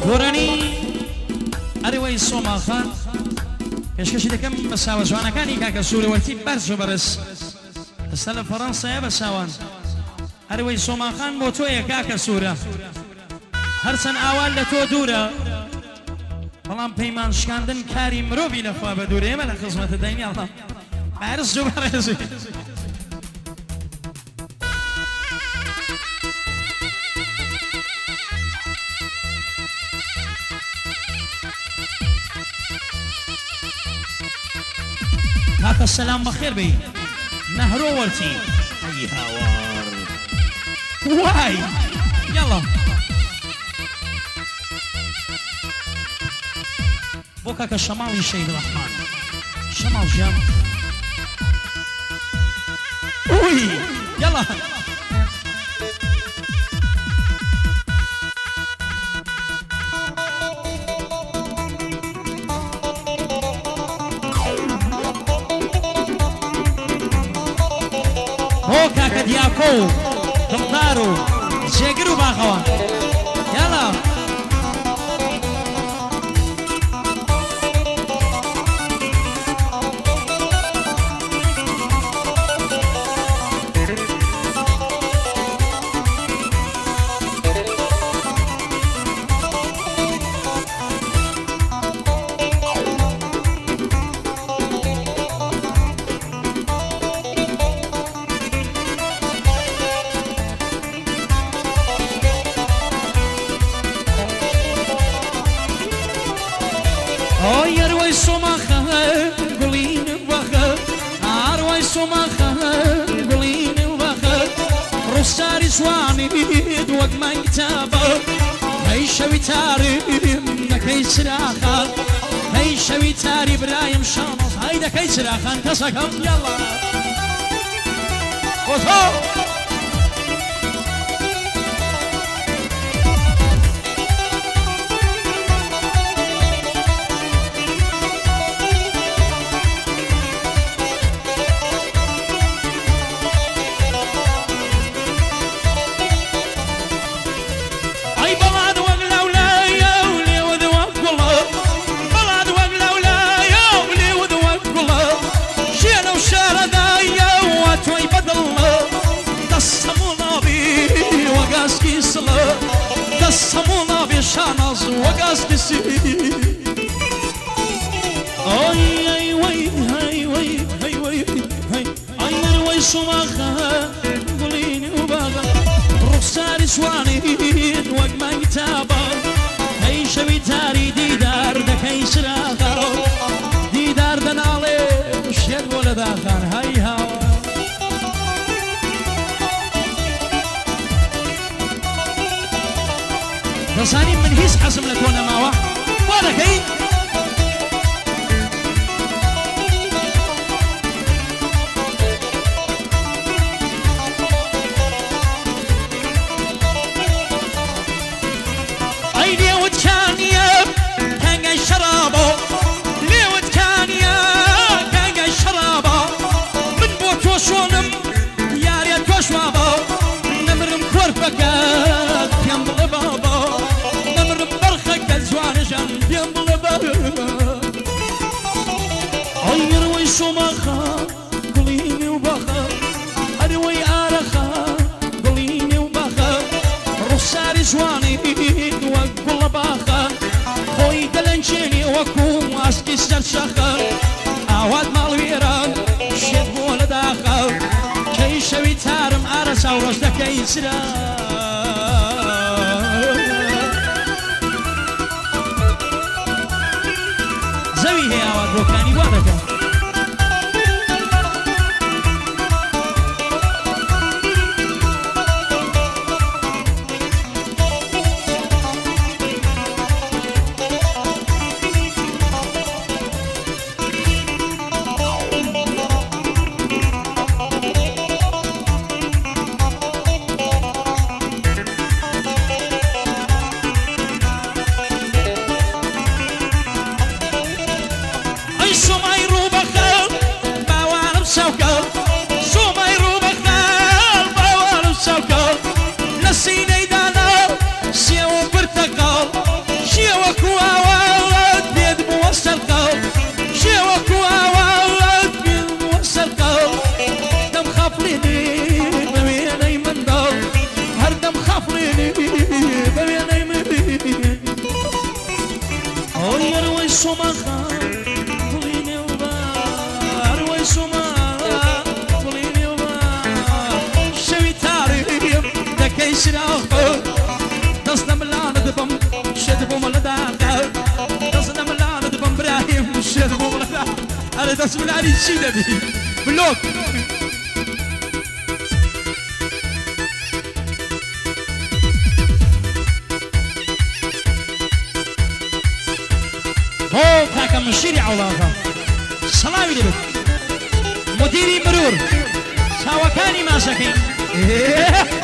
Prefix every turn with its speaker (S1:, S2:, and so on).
S1: گۆرانی ئەرێوەی سۆماخان پێشکەشی دەکەم بە ساوە جوانەکانی کاکە سوورەوەرتی بەرز و بەرز ئێستا لە فەڕەنسایە بە ساوان ئەرێوەی سۆماخان بۆ تۆیە کاکە سوورە هەرچەند ئاوان لە تۆ دوورە بەڵام پەیمان شکاندن کاری مرۆڤی لەخوا بە دوورە ئێمە لە خزمەتە دەینی ئەڵڵا بەرز و بەڕێزی کاکە سەلام بەخێر بی نەهرۆ وەرتی ئەی هاوار وای یاڵا بۆ کاکە شەماڵی شەید ڕەحمان شەماڵ ژیان ئوی یاڵا کاکە دیاکۆ و دڵدار و جێگر و باخەوە یاڵا جوانی وەک مەنگتابە هەی شەوی تاریم دەکەی چراخان هەی شەوی تاری برایم شەمەڵ هەی دەکەی چراخان کەسەکەم یاڵا بۆ تۆ دەستەموڵا بێشاناز وەگاز کسی ئەی وەی هەی وەی هەی وەی هەی ئەی وەی سۆماخە گوڵینی و باغە ڕوخساری جوانین وەک مەنگتابە هەی شەوی تاری دیدار دەکەی چراغە دیدار دەناڵێ شێت بۆ لە داخان هەی هاوە دەزانی من هیچ حەزم لە تۆ نەماوە وا دەکەی ئەی لێوتکانیە کەنگەی شەرابە لێوتکانیە کەنگەی شەرابە من بۆ تۆ شۆنم یارێ تۆش وابە نەمرم کۆرپەکە پێم بڵێ بابە پێم بڵێ ئەیڕوەی سۆماخە گوڵینی و باخە ئەرێوەی ئارەخە گوڵینی و باخە ڕوخساری جوانی وەک گوڵە باخە خۆی دەلەنجێنی وەکو ئاسکی سەرچەخە ئاوات ماڵوێران شێت بۆ لە داخە کەی شەوی تارم ئارە چاوڕۆژ دەکەی چرا زەوی هەیە ئاوات بۆکانی وا دەکەم شمای رو على دەست من علی چی دەبی بلۆک بۆ کاکە مشیری عوڵاقە سەڵاوی دەبێت مدیری مرور چاوەکانی ماسەکەی